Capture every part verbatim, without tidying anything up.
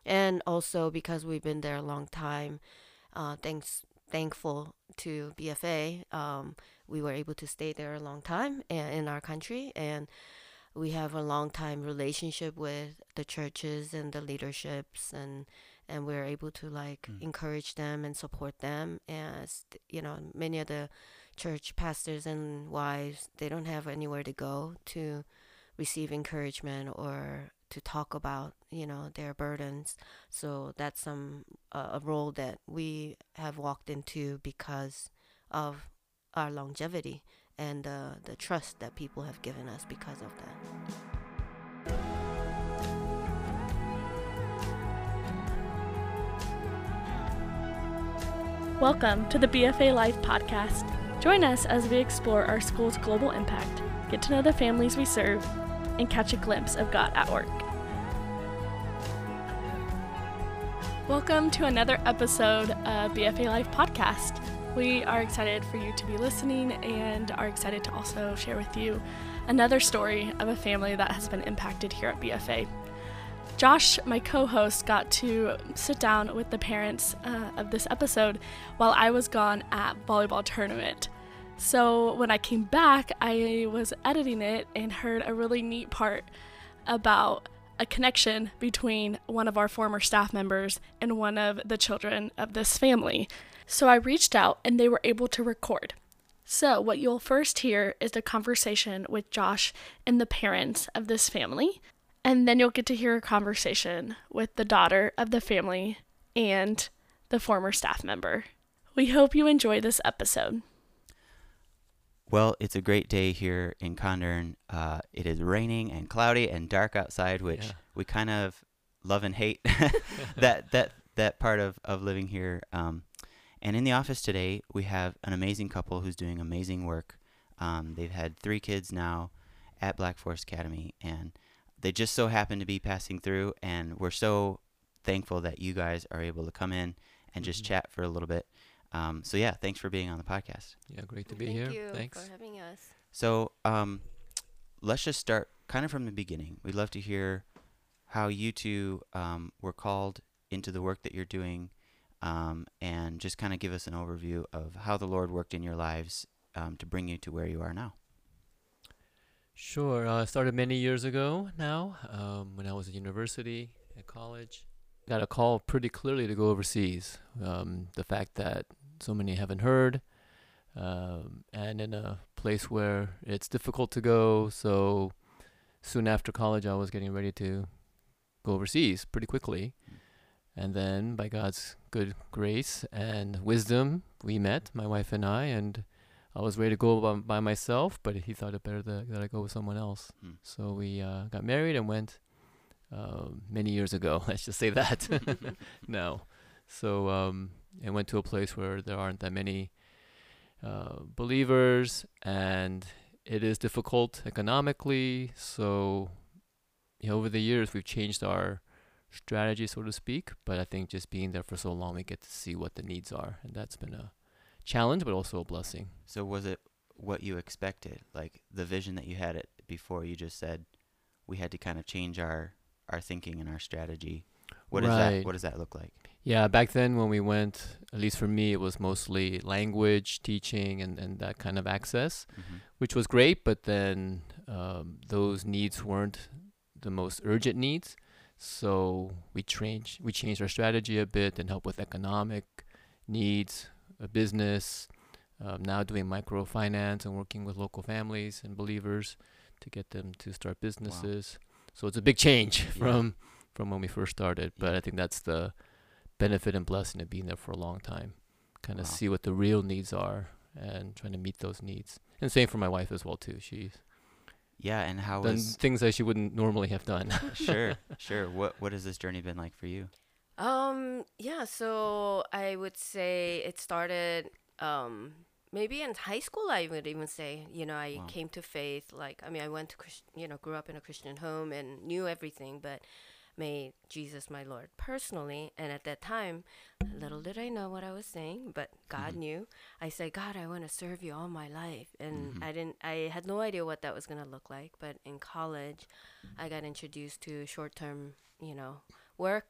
And also because we've been there a long time, uh, thanks thankful to B F A, um, we were able to stay there a long time and in our country, and we have a long time relationship with the churches and the leaderships, and and we're able to like Mm. encourage them and support them. As you know, many of the church pastors and wives, they don't have anywhere to go to receive encouragement or to talk about, you know, their burdens. So that's some uh, a role that we have walked into because of our longevity and uh, the trust that people have given us because of that. Welcome to the B F A Life podcast. Join us as we explore our school's global impact, get to know the families we serve, and catch a glimpse of God at work. Welcome to another episode of B F A Life podcast. We are excited for you to be listening and are excited to also share with you another story of a family that has been impacted here at B F A. Josh, my co-host, got to sit down with the parents uh, of this episode while I was gone at volleyball tournament. So when I came back, I was editing it and heard a really neat part about a connection between one of our former staff members and one of the children of this family. So I reached out and they were able to record. So what you'll first hear is a conversation with Josh and the parents of this family. And then you'll get to hear a conversation with the daughter of the family and the former staff member. We hope you enjoy this episode. Well, it's a great day here in Condern. Uh, it is raining and cloudy and dark outside, which Yeah. we kind of love and hate that that that part of, of living here. Um, and in the office today, we have an amazing couple who's doing amazing work. Um, they've had three kids now at Black Forest Academy, and they just so happen to be passing through, and we're so thankful that you guys are able to come in and just Mhm. chat for a little bit. Um, so yeah, thanks for being on the podcast. Yeah, great to be Thank here. you Thanks. for having us. So um, let's just start kind of from the beginning. We'd love to hear how you two um, were called into the work that you're doing, um, and just kind of give us an overview of how the Lord worked in your lives um, to bring you to where you are now. Sure. Uh, started many years ago now, um, when I was at university, at college. Got a call pretty clearly to go overseas. Um, the fact that so many haven't heard, um, and in a place where it's difficult to go. So soon after college, I was getting ready to go overseas pretty quickly. And then, by God's good grace and wisdom, we met, my wife and I, and I was ready to go by, by myself, but he thought it better that, that I go with someone else. Hmm. So we uh, got married and went um, many years ago. Let's just say that. No. So um, and went to a place where there aren't that many uh, believers, and it is difficult economically. So you know, over the years, we've changed our strategy, so to speak. But I think just being there for so long, we get to see what the needs are, and that's been a challenge, but also a blessing. So was it what you expected? Like the vision that you had it before, you just said we had to kind of change our, our thinking and our strategy. What does that Right. what does that look like? Yeah, back then when we went, at least for me, it was mostly language, teaching, and, and that kind of access, Mm-hmm. which was great, but then um, those needs weren't the most urgent needs. So we changed, we changed our strategy a bit and helped with economic needs, a business, um, now doing microfinance and working with local families and believers to get them to start businesses. So it's a big change Yeah. from from when we first started, but Yeah. I think that's the benefit and blessing of being there for a long time. Kind of Wow. see what the real needs are and trying to meet those needs. And same for my wife as well too. She's Yeah, and how done was things that she wouldn't normally have done. sure, sure. What what has this journey been like for you? Um, yeah, so I would say it started um maybe in high school. I would even say, you know, I Wow. came to faith, like, I mean, I went to Christ, you know, grew up in a Christian home and knew everything, but made Jesus my Lord personally. And at that time, little did I know what I was saying, but God Mhm. knew. I said, God, I want to serve you all my life. And Mhm. I didn't, I had no idea what that was going to look like. But in college, I got introduced to short term, you know, work.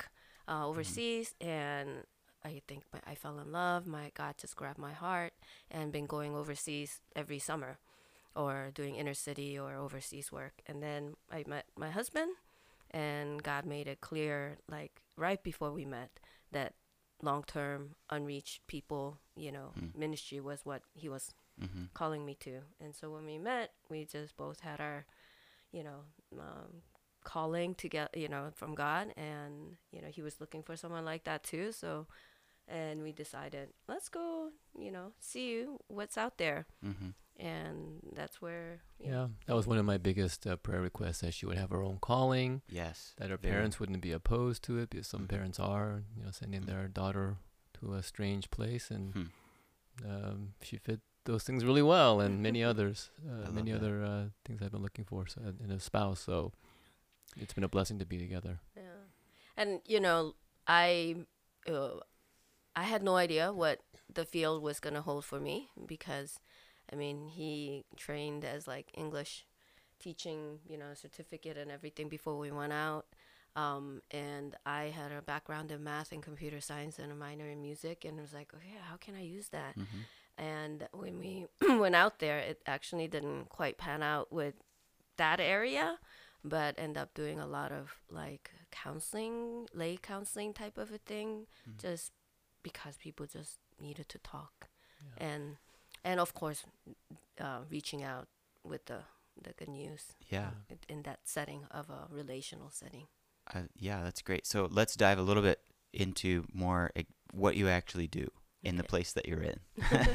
uh, overseas, and I think my, I fell in love. My God just grabbed my heart, and been going overseas every summer, or doing inner city or overseas work. And then I met my husband, and God made it clear, like right before we met, that long-term unreached people, you know, Mm. ministry was what He was Mm-hmm. calling me to. And so when we met, we just both had our, you know, um, calling to get, you know, from God, and you know, He was looking for someone like that too. So, and we decided, let's go, you know, see what's out there, Mm-hmm. and that's where, you Yeah, know, that was one of my biggest uh, prayer requests, that she would have her own calling, Yes. that her very. parents wouldn't be opposed to it, because some Mhm. parents are, you know, sending Mhm. their daughter to a strange place, and Hmm. um, she fit those things really well, and many others, uh, love many that. other uh, things I've been looking for so, uh, in a spouse. So it's been a blessing to be together. yeah. And you know, I, uh, I had no idea what the field was gonna hold for me, because, I mean, he trained as like English teaching, you know, certificate and everything before we went out. Um, and I had a background in math and computer science and a minor in music, and it was like, okay, how can I use that? Mm-hmm. And when we went out there, it actually didn't quite pan out with that area, but end up doing a lot of like counseling, lay counseling type of a thing, Mhm. just because people just needed to talk, Yeah. and and of course, uh, reaching out with the the good news Yeah. in- in that setting of a relational setting. Uh, yeah, that's great. So let's dive a little bit into more ex- what you actually do in the Okay. place that you're in.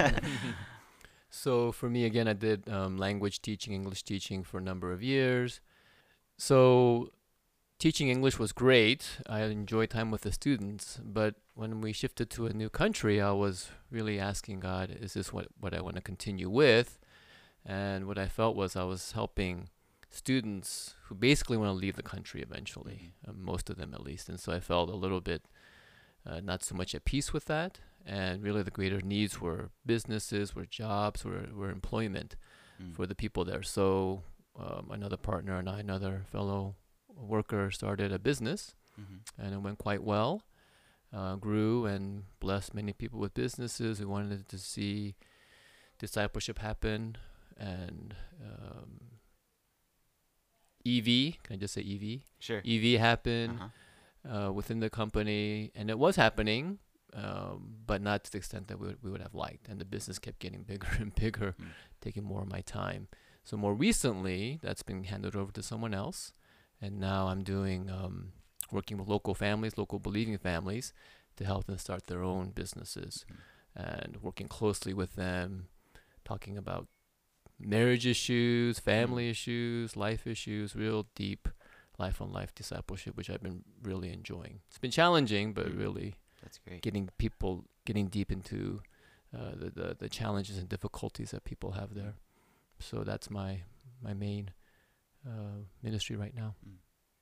So for me, again, I did um, language teaching, English teaching for a number of years. So teaching English was great. I enjoyed time with the students. But when we shifted to a new country, I was really asking God, is this what, what I want to continue with? And what I felt was I was helping students who basically want to leave the country eventually, uh, most of them at least. And so I felt a little bit uh, not so much at peace with that. And really the greater needs were businesses, were jobs, were, were employment Mm. for the people there. So um, another partner and I, another fellow worker, started a business, Mhm. and it went quite well. Uh, grew and blessed many people with businesses. We wanted to see discipleship happen, and um, E V, can I just say E V? Sure. E V happened Uh-huh. uh, within the company, and it was happening, um, but not to the extent that we would, we would have liked. And the business kept getting bigger and bigger, Mm. taking more of my time. So more recently, that's been handed over to someone else, and now I'm doing um, working with local families, local believing families, to help them start their own businesses, Mhm. and working closely with them, talking about marriage issues, family issues, life issues, real deep life on life discipleship, which I've been really enjoying. It's been challenging, but Mm. really That's great. getting people getting deep into uh, the, the the challenges and difficulties that people have there. So that's my my main uh, ministry right now. Mm.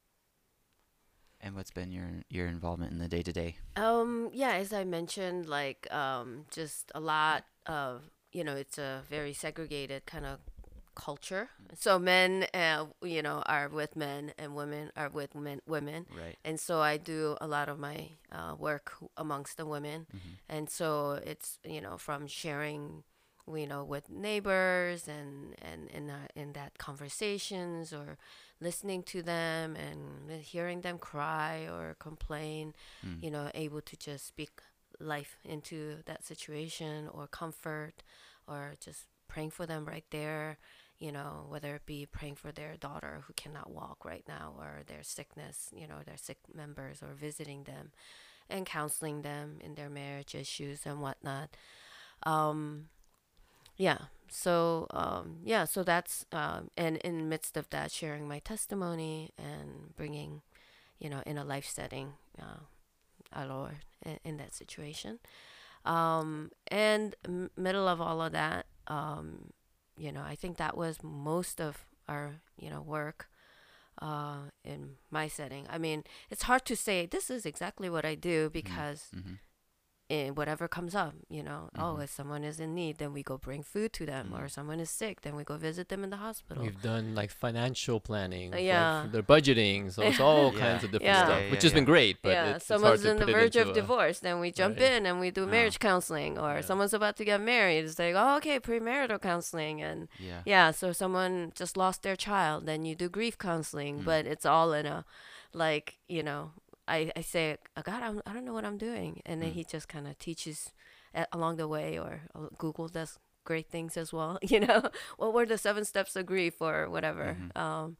And what's been your your involvement in the day to day? Um, yeah, as I mentioned, like um, just a lot of, you know, it's a very segregated kind of culture. So men, uh, you know, are with men, and women are with men, women. Right. And so I do a lot of my uh, work amongst the women. Mm-hmm. And so it's, you know, from sharing, you know, with neighbors, and and in uh, in that conversations, or listening to them and hearing them cry or complain, Mm. you know, able to just speak life into that situation, or comfort, or just praying for them right there, you know, whether it be praying for their daughter who cannot walk right now, or their sickness, you know, their sick members, or visiting them and counseling them in their marriage issues and whatnot. Um, yeah. So, um, yeah, so that's, um, and in the midst of that, sharing my testimony and bringing, you know, in a life setting, uh, our Lord in, in that situation. Um, and m- middle of all of that, um, you know, I think that was most of our, you know, work uh, in my setting. I mean, it's hard to say this is exactly what I do, because Mm-hmm. in whatever comes up, you know. Mhm. Oh, if someone is in need, then we go bring food to them, or Mhm. someone is sick, then we go visit them in the hospital. We've done like financial planning, Uh, like, yeah. for their budgeting, so it's all Yeah. kinds of different Yeah. stuff, Yeah, which yeah, has been yeah. great. But yeah, it's, it's someone's hard to on the put it verge into of a- divorce, then we jump Right. in and we do Oh. marriage counseling, or Yeah. someone's about to get married. It's like, oh, okay, premarital counseling, and Yeah. yeah, so someone just lost their child, then you do grief counseling, Mm. but it's all in a, like, you know, I, I say, oh, God, I'm, I don't know what I'm doing. And then Mm. he just kind of teaches a- along the way, or uh, Google does great things as well, you know, what were the seven steps of grief or whatever. Mhm. Um,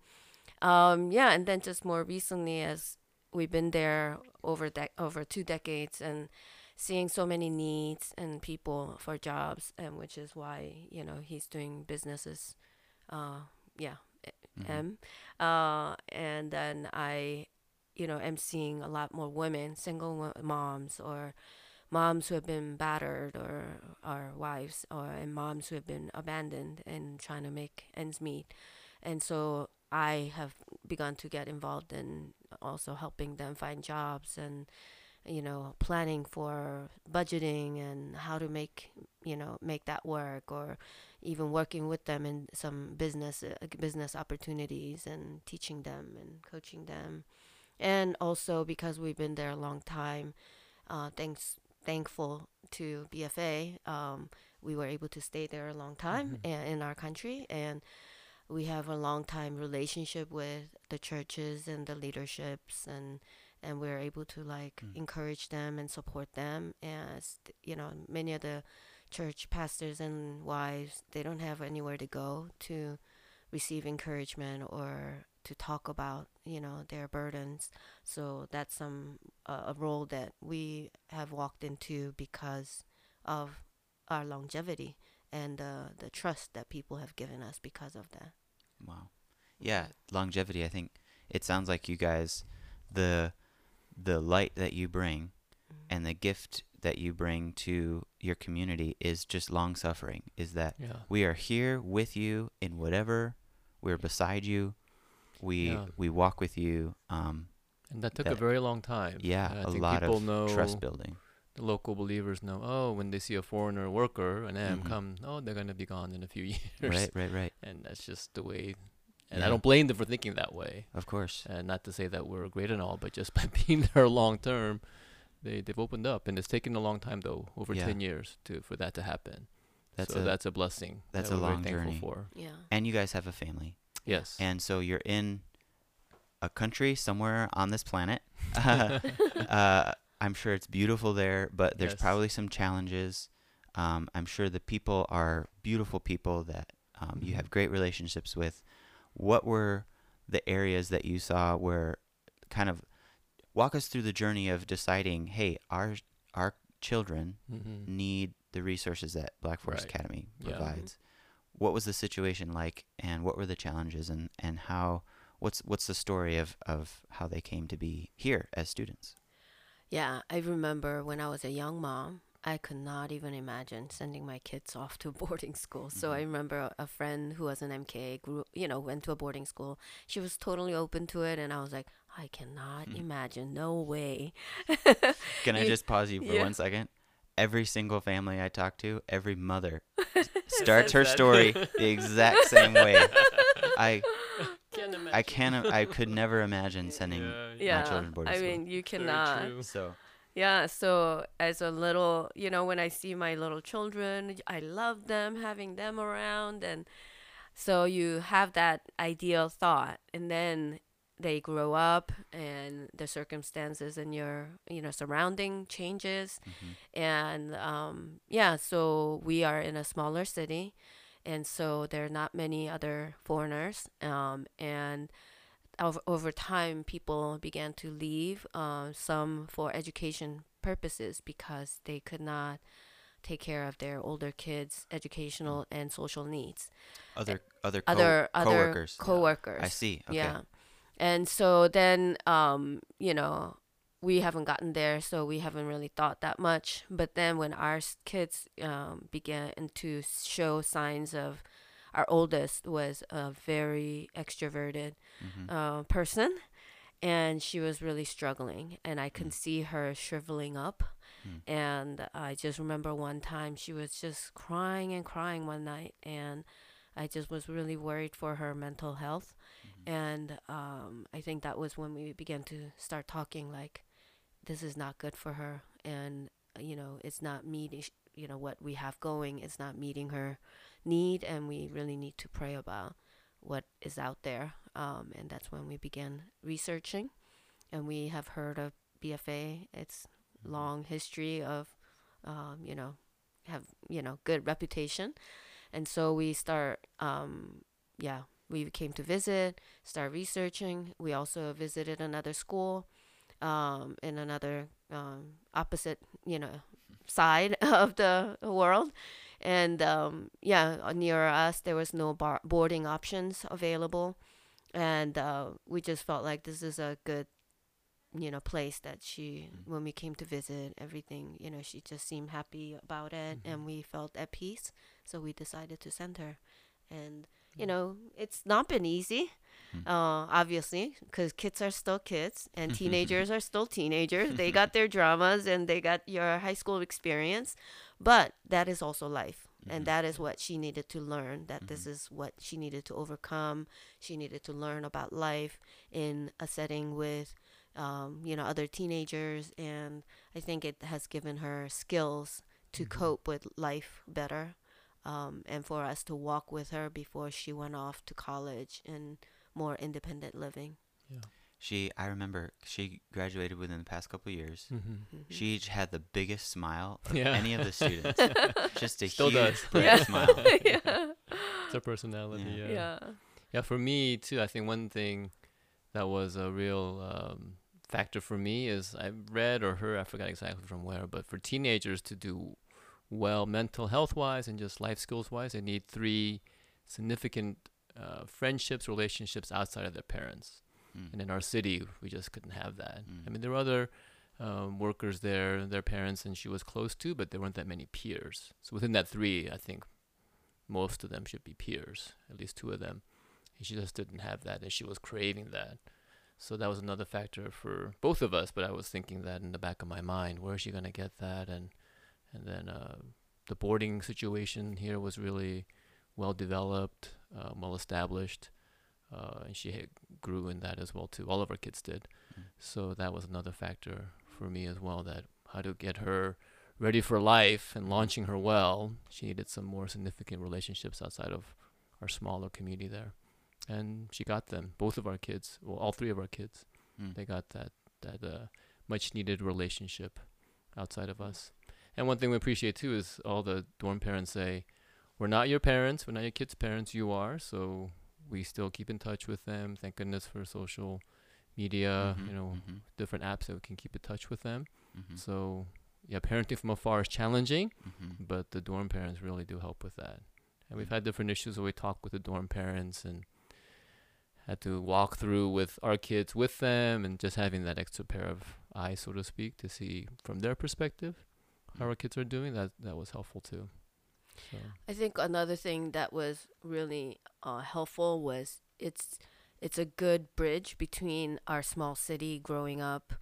um, yeah, and then just more recently, as we've been there over de- over two decades, and seeing so many needs and people for jobs, and which is why, you know, he's doing businesses, uh, yeah, Mhm. M, uh, and then I, you know, am seeing a lot more women, single wo- moms, or moms who have been battered, or or wives, or and moms who have been abandoned and trying to make ends meet, and so I have begun to get involved in also helping them find jobs, and you know, planning for budgeting and how to make, you know, make that work, or even working with them in some business uh, business opportunities, and teaching them and coaching them. And also, because we've been there a long time, uh, thanks thankful to B F A, um, we were able to stay there a long time Mhm. a- in our country, and we have a long time relationship with the churches and the leaderships, and and we're able to like Mm. encourage them and support them, as you know, many of the church pastors and wives, they don't have anywhere to go to receive encouragement, or to talk about, you know, their burdens. So that's some uh, a role that we have walked into because of our longevity, and uh, the trust that people have given us because of that. Wow. Yeah, longevity. I think it sounds like you guys, the the light that you bring and the gift that you bring to your community is just long suffering. Is that Yeah. we are here with you in whatever, we're beside you, we Yeah. we walk with you. Um, And that took a that- very long time. yeah, And I a think lot people of know, trust building. the local believers know, oh, when they see a foreigner worker, an M Mhm. come, oh, they're going to be gone in a few years. Right, right, right. And that's just the way. And Yeah. I don't blame them for thinking that way. Of course. And not to say that we're great and all, but just by being there long term, they, they've opened up. And it's taken a long time, though, over Yeah. ten years to for that to happen. That's so a that's a blessing. that's that a we're very long thankful journey. for. Yeah. and you guys have a family. Yes. And so you're in a country somewhere on this planet. uh, I'm sure it's beautiful there, but there's Yes. probably some challenges. Um, I'm sure the people are beautiful people that um, you Mhm. have great relationships with. What were the areas that you saw where kind of walk us through the journey of deciding, hey, our our children Mm-hmm. need the resources that Black Forest Right. Academy Yeah. provides. What was the situation like, and what were the challenges, and, and how what's what's the story of, of how they came to be here as students? Yeah, I remember when I was a young mom, I could not even imagine sending my kids off to boarding school. So I Mhm. remember a, a friend who was an M K, grew, you know, went to a boarding school. She was totally open to it, and I was like, I cannot Mhm. imagine, no way. Can I You- just pause you for yeah. one second? Every single family I talk to, every mother starts her that. story the exact same way. I Can't imagine. I can't I could never imagine sending Yeah, Yeah, children to boarding I school. mean, you Very cannot. true. so Yeah, so as a little, you know, when I see my little children, I love them, having them around. And so you have that ideal thought, and then they grow up, and the circumstances and your, you know, surrounding changes. mhm. And um, yeah, so we are in a smaller city, and so there are not many other foreigners. Um, and over, over time, people began to leave, uh, some for education purposes, because they could not take care of their older kids' educational and social needs. other other co- Other other coworkers. coworkers. I see. Okay. Yeah. And so then, um, you know, we haven't gotten there, so we haven't really thought that much. But then when our s- kids um, began to show signs of, our oldest was a very extroverted Mhm. uh, person. and she was really struggling, and I could Mm. see her shriveling up. Mm. And I just remember one time she was just crying and crying one night, and I just was really worried for her mental health. Mhm. And um, I think that was when we began to start talking like, this is not good for her, and uh, you know, it's not meeting, you know, what we have going, it's not meeting her need, and we really need to pray about what is out there. Um, and that's when we began researching, and we have heard of B F A. It's Mhm. long history of, um, you know, have, you know, good reputation. And so we start, um, yeah, we came to visit, start researching. We also visited another school, um, in another, um, opposite, you know, side of the world. And um, yeah, uh, near us, there was no bar- boarding options available. And uh, we just felt like this is a good, you know, place that she, Mm. when we came to visit, everything, you know, she just seemed happy about it, Mhm. and we felt at peace. So we decided to send her. And, you Mm. know, it's not been easy, Mm. uh, obviously, because kids are still kids and teenagers are still teenagers. They got their dramas and they got your high school experience, but that is also life. And Mhm. that is what she needed to learn, that this Mhm. is what she needed to overcome. She needed to learn about life in a setting with, um, you know, other teenagers. And I think it has given her skills to Mhm. cope with life better, um, and for us to walk with her before she went off to college and more independent living. Yeah. She, I remember, she graduated within the past couple of years. Mhm. Mhm. She j- had the biggest smile of Yeah. any of the students. Just a Still huge, does. bright Yeah. smile. Yeah. It's her personality. Yeah. Yeah. Yeah. Yeah, for me too, I think one thing that was a real um, factor for me is I read or heard, I forgot exactly from where, but for teenagers to do well mental health wise and just life skills wise, they need three significant uh, friendships, relationships outside of their parents. Mm. And in our city, we just couldn't have that. Mm. I mean, there were other um, workers there, their parents, and she was close to, but there weren't that many peers. So within that three, I think most of them should be peers, at least two of them. And she just didn't have that, and she was craving that. So that was another factor for both of us. But I was thinking that in the back of my mind, where is she gonna get that? And and then uh, the boarding situation here was really well developed, uh, well established, uh, and she had grew in that as well too. All of our kids did. Mm. So that was another factor for me as well. That how to get her ready for life and launching her well, she needed some more significant relationships outside of our smaller community there. And she got them. Both of our kids, well, all three of our kids, Mm. they got that that uh, much needed relationship outside of us. And one thing we appreciate too is all the dorm parents say, "We're not your parents. We're not your kids' parents. You are." So we still keep in touch with them. Thank goodness for social media, Mhm, you know, mhm, different apps that we can keep in touch with them. mhm, So yeah, parenting from afar is challenging, mhm. but the dorm parents really do help with that. And we've Mm. had different issues where we talk with the dorm parents and had to walk through with our kids with them, and just having that extra pair of eyes, so to speak, to see from their perspective how Mm. our kids are doing. That that was helpful too. So I think another thing that was really uh, helpful was it's it's a good bridge between our small city growing up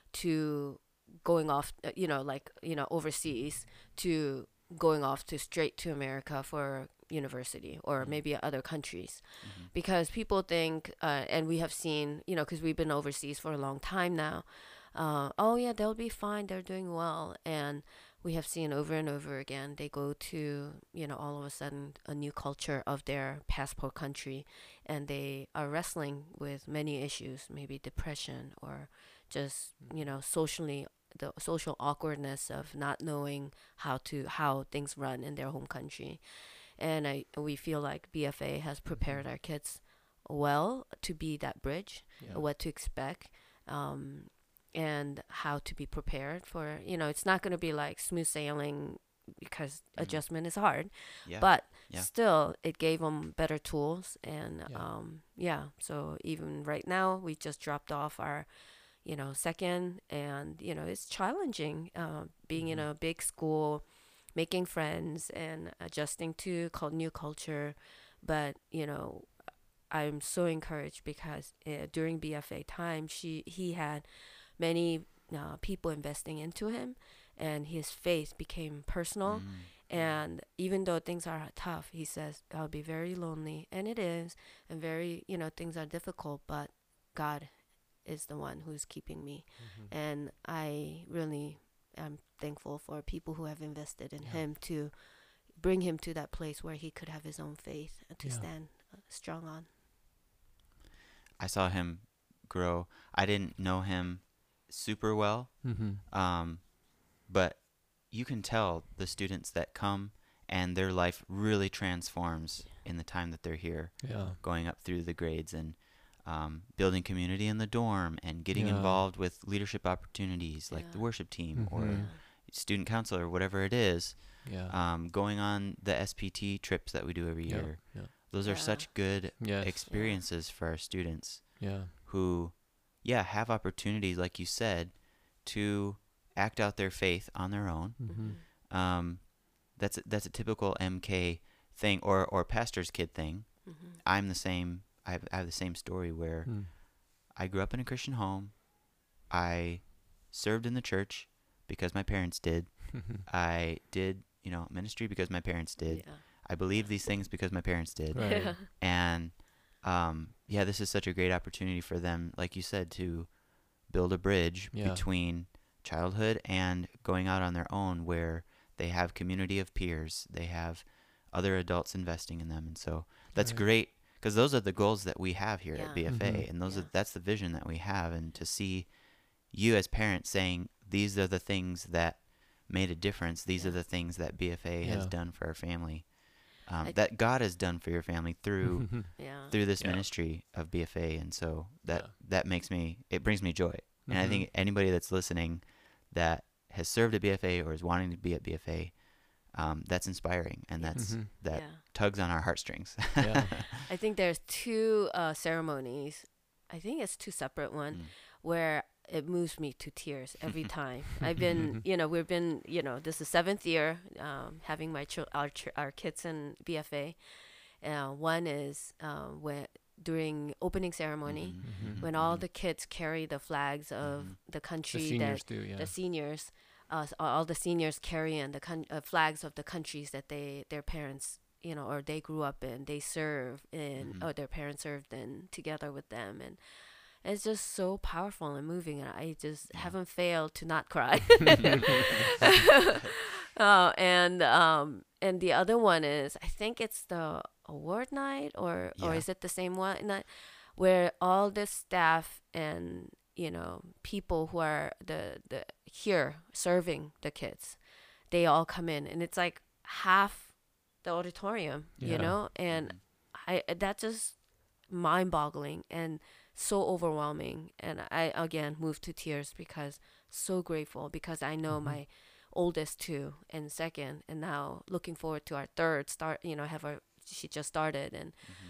to going off, uh, you know, like, you know, overseas, to going off to straight to America for university, or Mm. maybe other countries. Mhm. Because people think, uh, and we have seen, you know, because we've been overseas for a long time now, uh, oh yeah, they'll be fine, they're doing well. And we have seen over and over again, they go to, you know, all of a sudden a new culture of their passport country, and they are wrestling with many issues, maybe depression, or just, you know, socially, the social awkwardness of not knowing how to how things run in their home country. And I we feel like B F A has prepared our kids well to be that bridge, yeah. what to expect, um, and how to be prepared for, you know, it's not going to be like smooth sailing, because Mm. adjustment is hard, Yeah. but Yeah. still it gave them better tools. And Yeah. um, yeah, so even right now we just dropped off our, you know, second, and you know, it's challenging, uh, being in Mhm. a big school, making friends and adjusting to cul- new culture. But you know, I'm so encouraged because uh, during B F A time, she he had many uh, people investing into him, and his faith became personal. Mm. And even though things are tough, he says, I'll be very lonely. And it is. And very, you know, things are difficult, but God is the one who's keeping me. Mm-hmm. And I really am thankful for people who have invested in Yeah. him to bring him to that place where he could have his own faith to Yeah. stand uh, strong on. I saw him grow. I didn't know him super well, Mm-hmm. um, but you can tell the students that come and their life really transforms in the time that they're here, Yeah. going up through the grades and um, building community in the dorm and getting Yeah. involved with leadership opportunities like the Yeah. worship team or Mhm. student council or whatever it is, Yeah. um, going on the S P T trips that we do every Yeah. year. Yeah. Those are Yeah. such good Yes. experiences for our students Yeah. who, yeah, have opportunities, like you said, to act out their faith on their own. Mm-hmm. Um, that's a, that's a typical M K thing or or pastor's kid thing. Mm-hmm. I'm the same. I have, I have the same story where Mm. I grew up in a Christian home. I served in the church because my parents did. I did, you know, ministry because my parents did. Yeah. I believe these things because my parents did. Right. Yeah. And um, yeah, this is such a great opportunity for them, like you said, to build a bridge Yeah. between childhood and going out on their own where they have community of peers. They have other adults investing in them. And so that's Right. great because those are the goals that we have here Yeah. at B F A. Mhm. And those Yeah. are, that's the vision that we have. And to see you as parents saying, these are the things that made a difference. These Yeah. are the things that B F A has Yeah. done for our family. Um, I- that God has done for your family through Yeah. through this Yeah. ministry of B F A, and so that Yeah. that makes me it brings me joy. And I Mhm. think anybody that's listening that has served at B F A or is wanting to be at B F A, um, that's inspiring, and that's Mhm. that Yeah. tugs on our heartstrings. Yeah. I think there's two uh, ceremonies. I think it's two separate ones Mm. where it moves me to tears every time. I've been, you know, we've been, you know, this is seventh year um, having my chil- our ch- our kids in B F A. Uh, one is uh, when during opening ceremony Mhm, Mhm. mhm, when all mhm, the kids carry the flags of Mhm. the The country seniors that do, yeah. the seniors, uh, s- all the seniors carrying the con- uh, flags of the countries that they their parents, you know, or they grew up in, they serve in, Mhm. or their parents served in together with them, and it's just so powerful and moving, and I just Yeah. haven't failed to not cry. uh, and um, and the other one is, I think it's the award night, or or Yeah. is it the same one night, where all the staff and, you know, people who are the the here serving the kids, they all come in, and it's like half the auditorium, you Yeah. know, and Mhm. I that's just mind-boggling and so overwhelming, and I again moved to tears because so grateful, because I know Mhm. my oldest two and second, and now looking forward to our third start, you know, have our she just started, and Mhm.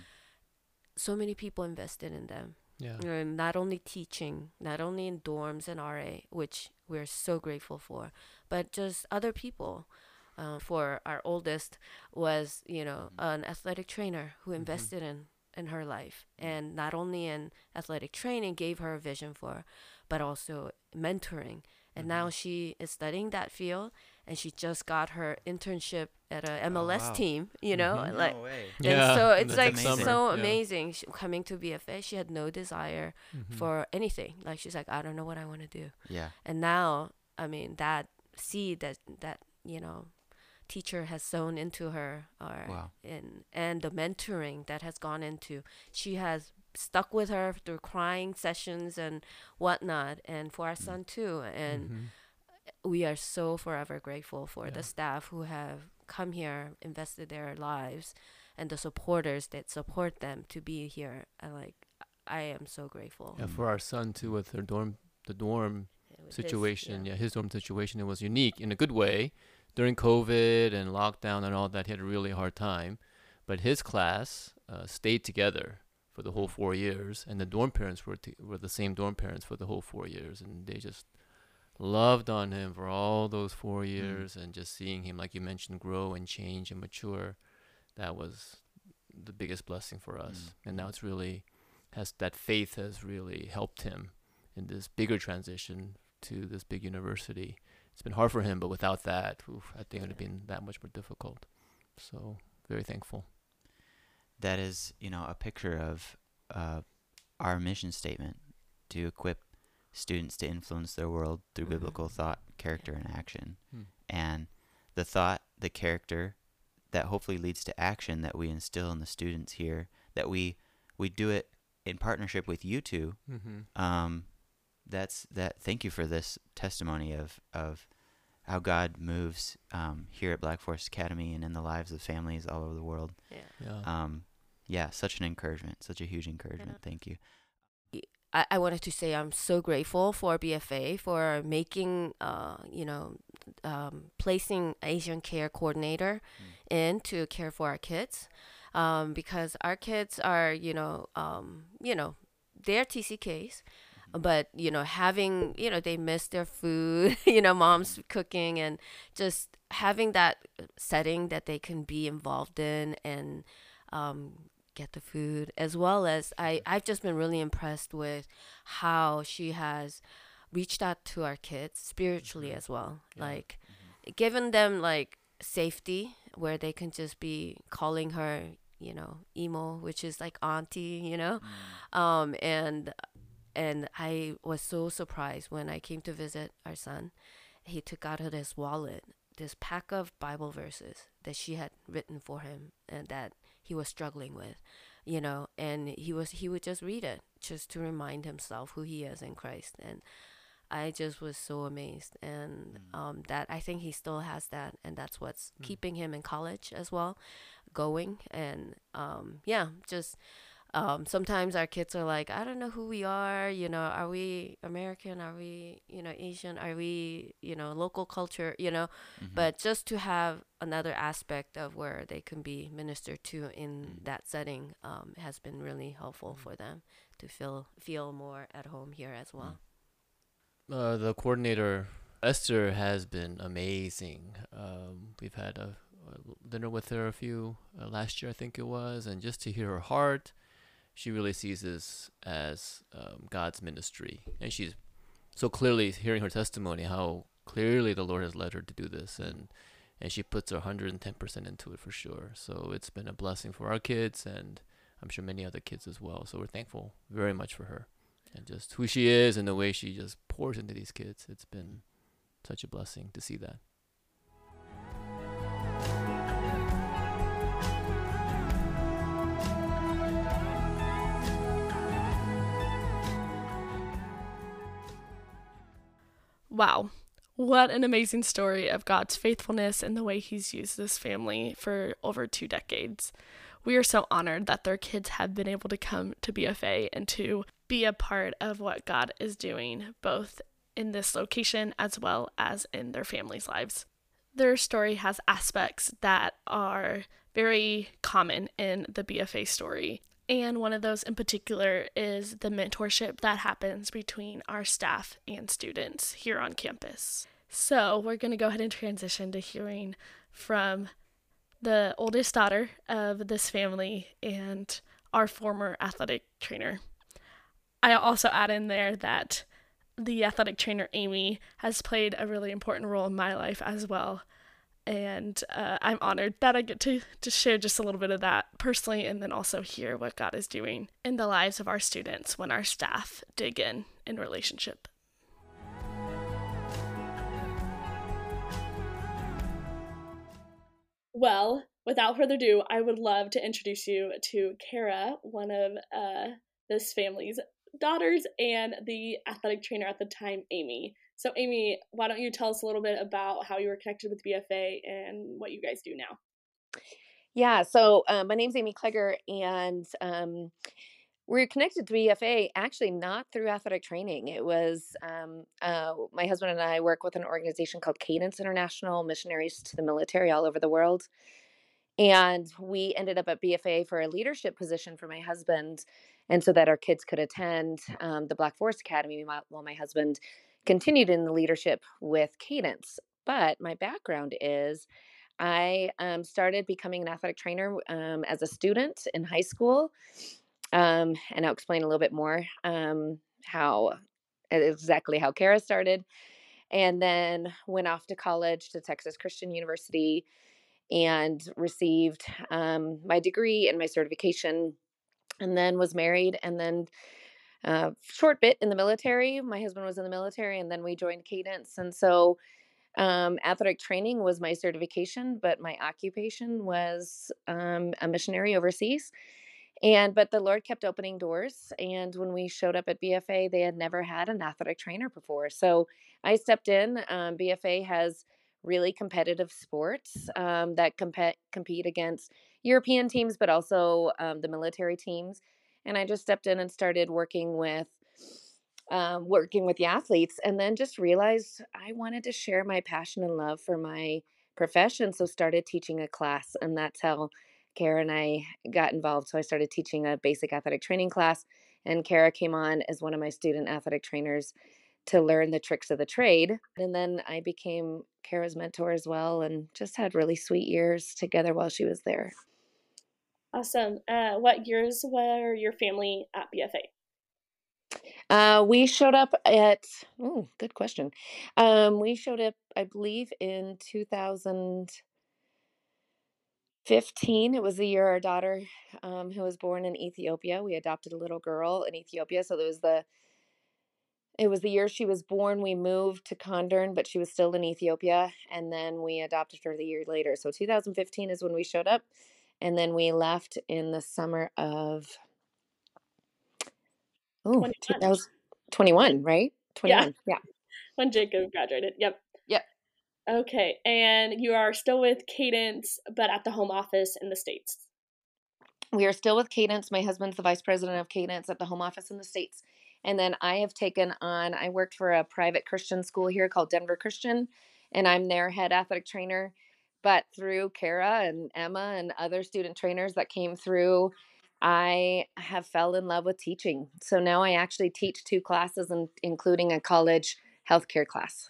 so many people invested in them. Yeah. Uh, not only teaching, not only in dorms and R A, which we're so grateful for, but just other people. Uh, for our oldest was, you know, an athletic trainer who Mhm. invested in in her life, and not only in athletic training gave her a vision for, but also mentoring. And now Mhm. she is studying that field, and she just got her internship at a M L S wow. team. You know, Mhm. like No way. and Yeah, so it's that's like amazing. so Yeah. amazing. She, coming to B F A, she had no desire Mhm. for anything. Like she's like, I don't know what I want to do. Yeah. And now, I mean, that seed that that you know, teacher has sown into her, or Wow. and and the mentoring that has gone into, she has stuck with her through crying sessions and whatnot, and for our Mm. son too. And Mhm. we are so forever grateful for Yeah. the staff who have come here, invested their lives, and the supporters that support them to be here. And like, I am so grateful. Yeah, for our son too, with their dorm, the dorm With his- situation. yeah. Yeah, his dorm situation, it was unique in a good way. During COVID and lockdown and all that, he had a really hard time. But his class uh, stayed together for the whole four years, and the dorm parents were t- were the same dorm parents for the whole four years, and they just loved on him for all those four years, and just seeing him, like you mentioned, grow and change and mature. That was the biggest blessing for us. Mm. And now it's really has that faith has really helped him in this bigger transition to this big university. It's been hard for him, but without that, oof, I think it would have been that much more difficult. So very thankful. That is, you know, a picture of uh, our mission statement to equip students to influence their world through Mm-hmm. biblical thought, character, and action. Hmm. And the thought, the character, that hopefully leads to action that we instill in the students here, that we we do it in partnership with you two. Mm-hmm. Um, that's that. Thank you for this testimony of of how God moves um, here at Black Forest Academy and in the lives of families all over the world. Yeah. Yeah. Um, yeah, such an encouragement, such a huge encouragement. Yeah. Thank you. I, I wanted to say I'm so grateful for B F A for making, uh, you know, um, placing Asian care coordinator in to care for our kids, um, because our kids are, you know, um, you know, they're T C Ks, but you know, having, you know, they miss their food, you know, mom's cooking, and just having that setting that they can be involved in and um, get the food, as well as I, I've just been really impressed with how she has reached out to our kids spiritually as well. Yeah. Like giving them like safety where they can just be calling her, you know, emo, which is like auntie, you know. Um, and and I was so surprised when I came to visit our son. He took out of his wallet this pack of Bible verses that she had written for him and that he was struggling with, you know, and he was he would just read it just to remind himself who he is in Christ. And I just was so amazed, and um, that I think he still has that, and that's what's Mm. keeping him in college as well, going. And um, yeah, just um, sometimes our kids are like, I don't know who we are, you know, are we American, are we, you know, Asian, are we, you know, local culture, you know, Mhm. but just to have another aspect of where they can be ministered to in Mm. that setting um, has been really helpful Mm. for them to feel feel more at home here as well. Uh, the coordinator, Esther, has been amazing. Um, we've had a, a dinner with her a few uh, last year, I think it was, and just to hear her heart, she really sees this as um, God's ministry, and she's so clearly hearing her testimony how clearly the Lord has led her to do this, and and she puts her one hundred ten percent into it for sure. So it's been a blessing for our kids, and I'm sure many other kids as well. So we're thankful very much for her. And just who she is and the way she just pours into these kids. It's been such a blessing to see that. Wow. What an amazing story of God's faithfulness and the way he's used this family for over two decades. We are so honored that their kids have been able to come to B F A and to be a part of what God is doing, both in this location as well as in their families' lives. Their story has aspects that are very common in the B F A story. And one of those in particular is the mentorship that happens between our staff and students here on campus. So we're going to go ahead and transition to hearing from the oldest daughter of this family and our former athletic trainer. I also add in there that the athletic trainer, Amy, has played a really important role in my life as well. And uh, I'm honored that I get to, to share just a little bit of that personally, and then also hear what God is doing in the lives of our students when our staff dig in in relationship. Well, without further ado, I would love to introduce you to Kara, one of uh, this family's daughters, and the athletic trainer at the time, Amy. So Amy, why don't you tell us a little bit about how you were connected with B F A and what you guys do now? Yeah, so uh, my name's Amy Klegger, and um, we're connected to B F A actually not through athletic training. It was um, uh, my husband and I work with an organization called Cadence International, missionaries to the military all over the world. And we ended up at B F A for a leadership position for my husband, and so that our kids could attend um, the Black Forest Academy while, while my husband continued in the leadership with Cadence. But my background is I um, started becoming an athletic trainer um, as a student in high school. Um, and I'll explain a little bit more um, how exactly how Kara started. And then went off to college to Texas Christian University and received um, my degree and my certification, and then was married, and then a uh, short bit in the military. My husband was in the military, and then we joined Cadence. And so um, athletic training was my certification, but my occupation was um, a missionary overseas. And but the Lord kept opening doors. And when we showed up at B F A, they had never had an athletic trainer before. So I stepped in. Um, B F A has really competitive sports um, that compete compete against European teams, but also um, the military teams. And I just stepped in and started working with um, working with the athletes, and then just realized I wanted to share my passion and love for my profession. So started teaching a class, and that's how Kara and I got involved. So I started teaching a basic athletic training class, and Kara came on as one of my student athletic trainers to learn the tricks of the trade. And then I became Kara's mentor as well, and just had really sweet years together while she was there. Awesome. Uh, what years were your family at B F A? Uh, we showed up at, oh, good question. Um, we showed up, I believe, in two thousand fifteen. It was the year our daughter, um, who was born in Ethiopia, we adopted a little girl in Ethiopia. So it was the, it was the year she was born. We moved to Condern, but she was still in Ethiopia. And then we adopted her the year later. So two thousand fifteen is when we showed up. And then we left in the summer of, oh, two thousand twenty-one, right? twenty-one. Yeah. Yeah. When Jacob graduated. Yep. Yep. Okay. And you are still with Cadence, but at the home office in the States. We are still with Cadence. My husband's the vice president of Cadence at the home office in the States. And then I have taken on, I worked for a private Christian school here called Denver Christian, and I'm their head athletic trainer. But through Kara and Emma and other student trainers that came through, I have fell in love with teaching. So now I actually teach two classes, and including a college healthcare class.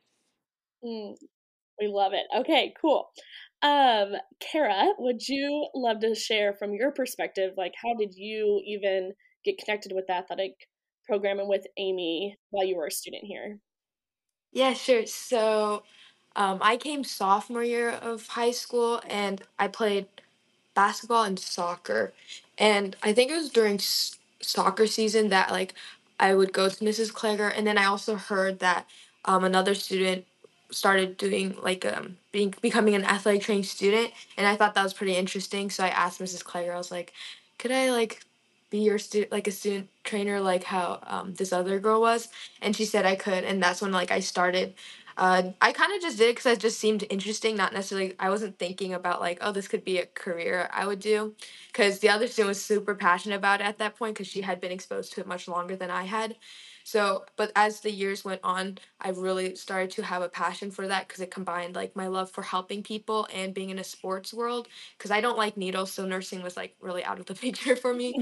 Mm, we love it. Okay, cool. Um, Kara, would you love to share from your perspective, like how did you even get connected with the athletic program and with Amy while you were a student here? Yeah, sure. So, um, I came sophomore year of high school and I played basketball and soccer. And I think it was during s- soccer season that like I would go to Missus Klager, and then I also heard that um, another student started doing like um being becoming an athletic training student, and I thought that was pretty interesting. So I asked Missus Klager, I was like, could I like be your student like a student trainer like how um, this other girl was? And she said I could, and that's when like I started. uh, I kind of just did it because it just seemed interesting. Not necessarily, I wasn't thinking about like, oh, this could be a career I would do. Because the other student was super passionate about it at that point because she had been exposed to it much longer than I had. So, but as the years went on, I really started to have a passion for that because it combined like my love for helping people and being in a sports world. Because I don't like needles, so nursing was like really out of the picture for me.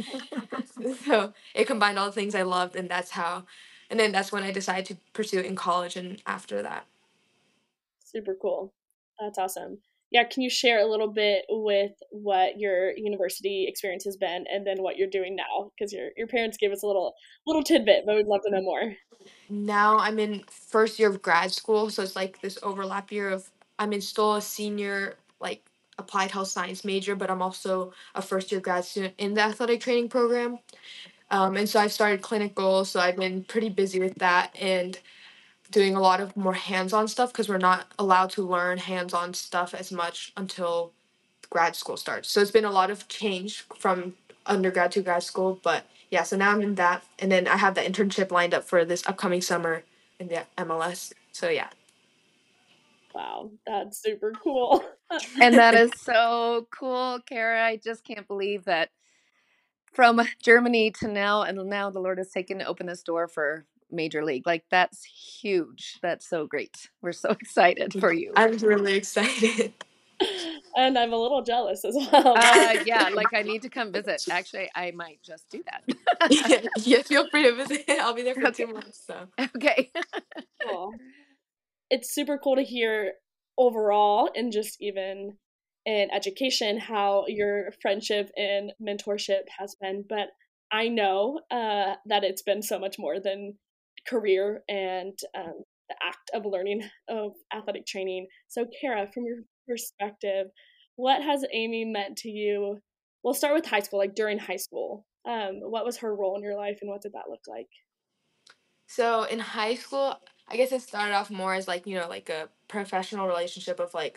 So it combined all the things I loved, and that's how. And then that's when I decided to pursue it in college and after that. Super cool. That's awesome. Yeah, can you share a little bit with what your university experience has been and then what you're doing now? Because your your parents gave us a little little tidbit, but we'd love to know more. Now I'm in first year of grad school, so it's like this overlap year of I'm in still a senior like applied health science major, but I'm also a first year grad student in the athletic training program. Um, and so I've started clinical, so I've been pretty busy with that and doing a lot of more hands-on stuff because we're not allowed to learn hands-on stuff as much until grad school starts. So it's been a lot of change from undergrad to grad school, but yeah, so now I'm in that, and then I have the internship lined up for this upcoming summer in the M L S. So yeah. Wow, that's super cool. And that is so cool, Kara. I just can't believe that from Germany to now, and now the Lord has taken to open this door for Major League. Like, that's huge. That's so great. We're so excited for you. I'm really excited. And I'm a little jealous as well. Uh, yeah, like I need to come visit. Actually, I might just do that. yeah, yeah, feel free to visit. I'll be there for Okay. two months. So Okay. Cool. It's super cool to hear overall, and just even in education, how your friendship and mentorship has been. But I know uh, that it's been so much more than career and um, the act of learning of athletic training. So, Kara, from your perspective, what has Amy meant to you? We'll start with high school, like during high school. Um, what was her role in your life and what did that look like? So in high school, I guess it started off more as like, you know, like a professional relationship of like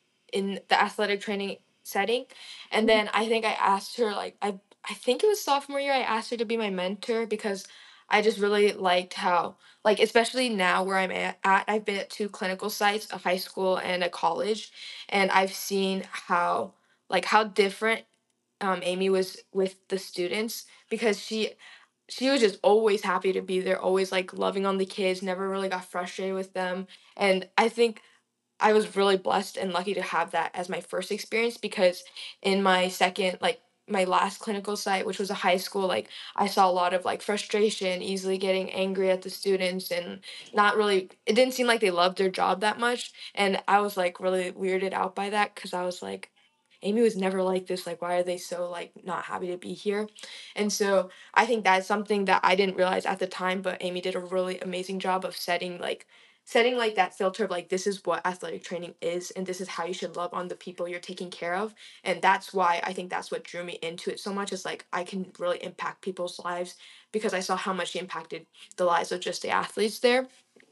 in the athletic training setting. And then I think I asked her like I I think it was sophomore year I asked her to be my mentor because I just really liked how like especially now where I'm at, at I've been at two clinical sites, a high school and a college, and I've seen how like how different um, Amy was with the students because she she was just always happy to be there, always like loving on the kids, never really got frustrated with them. And I think I was really blessed and lucky to have that as my first experience because in my second, like my last clinical site, which was a high school, like I saw a lot of like frustration, easily getting angry at the students and not really, it didn't seem like they loved their job that much. And I was like really weirded out by that because I was like, Amy was never like this. Like, why are they so like not happy to be here? And so I think that's something that I didn't realize at the time, but Amy did a really amazing job of setting like setting like that filter of like this is what athletic training is and this is how you should love on the people you're taking care of. And that's why I think that's what drew me into it so much is like I can really impact people's lives because I saw how much she impacted the lives of just the athletes there.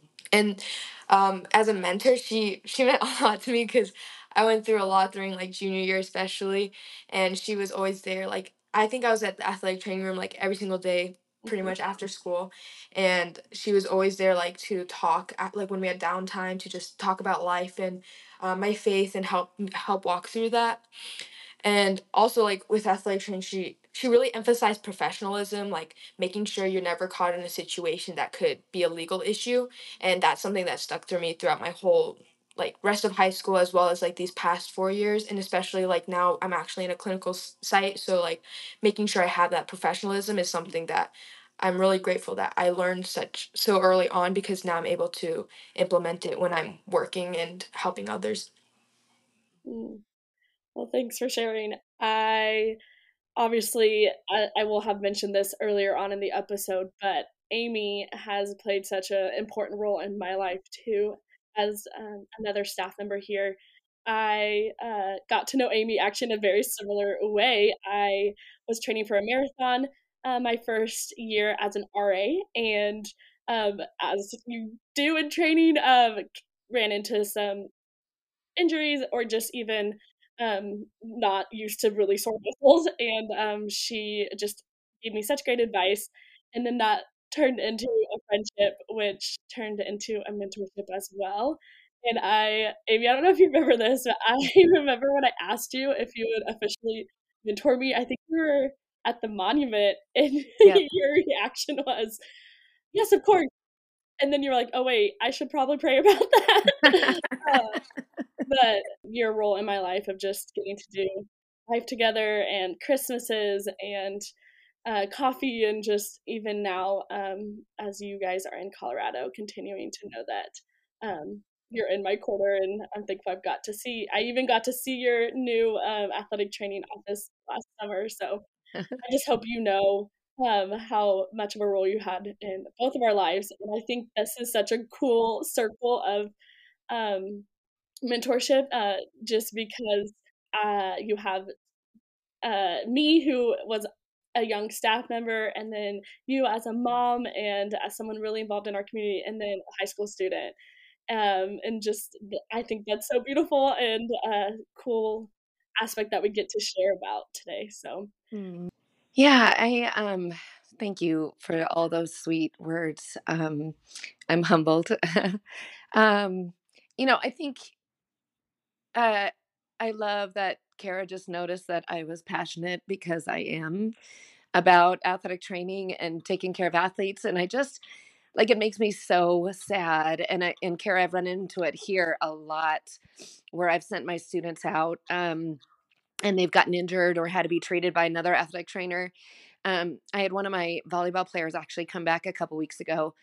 And um, as a mentor, she she meant a lot to me because I went through a lot during like junior year, especially, and she was always there. Like I think I was at the athletic training room like every single day, pretty much after school, and she was always there like to talk at, like when we had downtime to just talk about life and uh, my faith and help help walk through that. And also like with athletic training, she she really emphasized professionalism, like making sure you're never caught in a situation that could be a legal issue. And that's something that stuck through me throughout my whole like rest of high school as well as like these past four years, and especially like now I'm actually in a clinical s- site, so like making sure I have that professionalism is something that I'm really grateful that I learned such so early on because now I'm able to implement it when I'm working and helping others. Mm. Well, thanks for sharing. I obviously, I, I will have mentioned this earlier on in the episode, but Amy has played such an important role in my life too, as um, another staff member here. I uh, got to know Amy actually in a very similar way. I was training for a marathon uh, my first year as an R A, and um, as you do in training, um, ran into some injuries or just even um, not used to really sore muscles. And um, she just gave me such great advice. And then that turned into a friendship, which turned into a mentorship as well. And I, Amy, I don't know if you remember this, but I remember when I asked you if you would officially mentor me. I think we were at the monument, and Yep. your reaction was, "Yes, of course." And then you were like, "Oh wait, I should probably pray about that." uh, but your role in my life of just getting to do life together and Christmases and uh, coffee and just even now um, as you guys are in Colorado, continuing to know that um, you're in my corner, and I'm thankful I've got to see. I even got to see your new um, athletic training office last summer, so I just hope you know um, how much of a role you had in both of our lives, and I think this is such a cool circle of um, mentorship uh, just because uh, you have uh, me who was a young staff member, and then you as a mom and as someone really involved in our community, and then a high school student, um, and just I think that's so beautiful and a cool aspect that we get to share about today. So Mm. Yeah, I um thank you for all those sweet words. Um I'm humbled. um you know, I think uh I love that Kara just noticed that I was passionate because I am about athletic training and taking care of athletes, and I just like it makes me so sad. And I and Kara, I've run into it here a lot where I've sent my students out um and they've gotten injured or had to be treated by another athletic trainer. um, I had one of my volleyball players actually come back a couple weeks ago,